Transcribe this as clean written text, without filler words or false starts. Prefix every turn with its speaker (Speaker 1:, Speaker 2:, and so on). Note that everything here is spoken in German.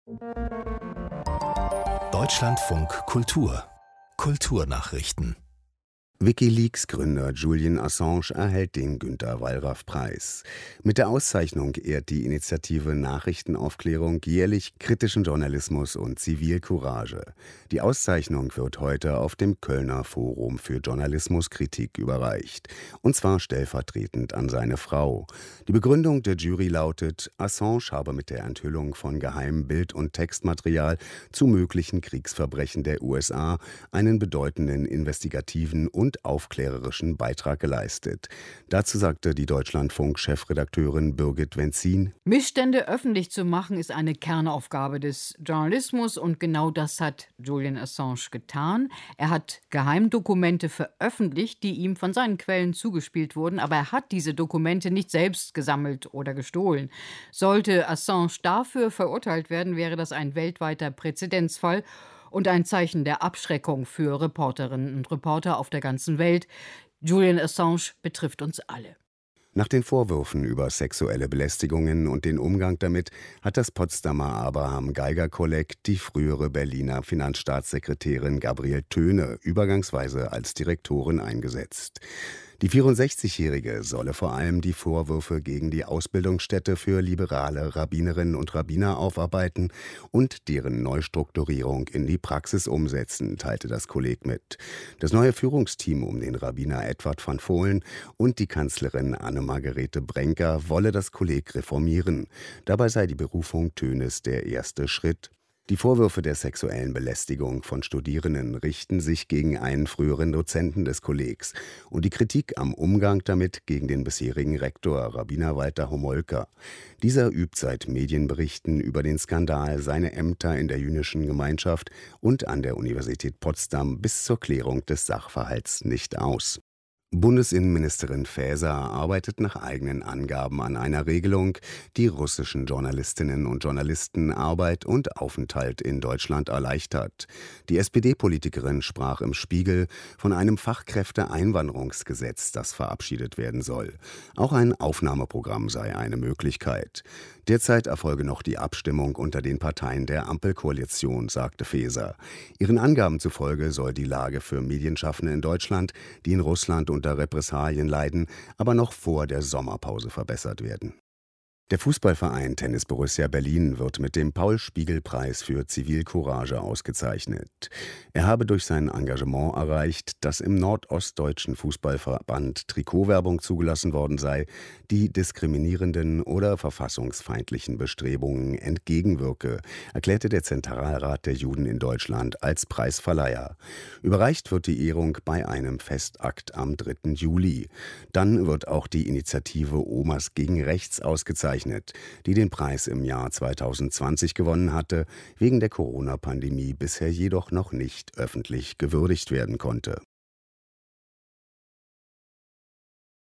Speaker 1: Deutschlandfunk Kultur Kulturnachrichten.
Speaker 2: WikiLeaks-Gründer Julian Assange erhält den Günter-Wallraff-Preis. Mit der Auszeichnung ehrt die Initiative Nachrichtenaufklärung jährlich kritischen Journalismus und Zivilcourage. Die Auszeichnung wird heute auf dem Kölner Forum für Journalismuskritik überreicht. Und zwar stellvertretend an seine Frau. Die Begründung der Jury lautet, Assange habe mit der Enthüllung von geheimem Bild- und Textmaterial zu möglichen Kriegsverbrechen der USA einen bedeutenden investigativen und aufklärerischen Beitrag geleistet. Dazu sagte die Deutschlandfunk-Chefredakteurin Birgit Wenzin:
Speaker 3: Missstände öffentlich zu machen, ist eine Kernaufgabe des Journalismus und genau das hat Julian Assange getan. Er hat Geheimdokumente veröffentlicht, die ihm von seinen Quellen zugespielt wurden, aber er hat diese Dokumente nicht selbst gesammelt oder gestohlen. Sollte Assange dafür verurteilt werden, wäre das ein weltweiter Präzedenzfall und ein Zeichen der Abschreckung für Reporterinnen und Reporter auf der ganzen Welt. Julian Assange betrifft uns alle.
Speaker 2: Nach den Vorwürfen über sexuelle Belästigungen und den Umgang damit hat das Potsdamer Abraham-Geiger-Kolleg die frühere Berliner Finanzstaatssekretärin Gabriele Töne übergangsweise als Direktorin eingesetzt. Die 64-Jährige solle vor allem die Vorwürfe gegen die Ausbildungsstätte für liberale Rabbinerinnen und Rabbiner aufarbeiten und deren Neustrukturierung in die Praxis umsetzen, teilte das Kolleg mit. Das neue Führungsteam um den Rabbiner Edward van Vohlen und die Kanzlerin Anne-Margarete Brenker wolle das Kolleg reformieren. Dabei sei die Berufung Tönes der erste Schritt. Die Vorwürfe der sexuellen Belästigung von Studierenden richten sich gegen einen früheren Dozenten des Kollegs und die Kritik am Umgang damit gegen den bisherigen Rektor Rabbiner Walter Homolka. Dieser übt seit Medienberichten über den Skandal seine Ämter in der jüdischen Gemeinschaft und an der Universität Potsdam bis zur Klärung des Sachverhalts nicht aus. Bundesinnenministerin Faeser arbeitet nach eigenen Angaben an einer Regelung, die russischen Journalistinnen und Journalisten Arbeit und Aufenthalt in Deutschland erleichtert. Die SPD-Politikerin sprach im Spiegel von einem Fachkräfteeinwanderungsgesetz, das verabschiedet werden soll. Auch ein Aufnahmeprogramm sei eine Möglichkeit. Derzeit erfolge noch die Abstimmung unter den Parteien der Ampelkoalition, sagte Faeser. Ihren Angaben zufolge soll die Lage für Medienschaffende in Deutschland, die in Russland unter Repressalien leiden, aber noch vor der Sommerpause verbessert werden. Der Fußballverein Tennis Borussia Berlin wird mit dem Paul-Spiegel-Preis für Zivilcourage ausgezeichnet. Er habe durch sein Engagement erreicht, dass im nordostdeutschen Fußballverband Trikotwerbung zugelassen worden sei, die diskriminierenden oder verfassungsfeindlichen Bestrebungen entgegenwirke, erklärte der Zentralrat der Juden in Deutschland als Preisverleiher. Überreicht wird die Ehrung bei einem Festakt am 3. Juli. Dann wird auch die Initiative Omas gegen Rechts ausgezeichnet, die den Preis im Jahr 2020 gewonnen hatte, wegen der Corona-Pandemie bisher jedoch noch nicht öffentlich gewürdigt werden konnte.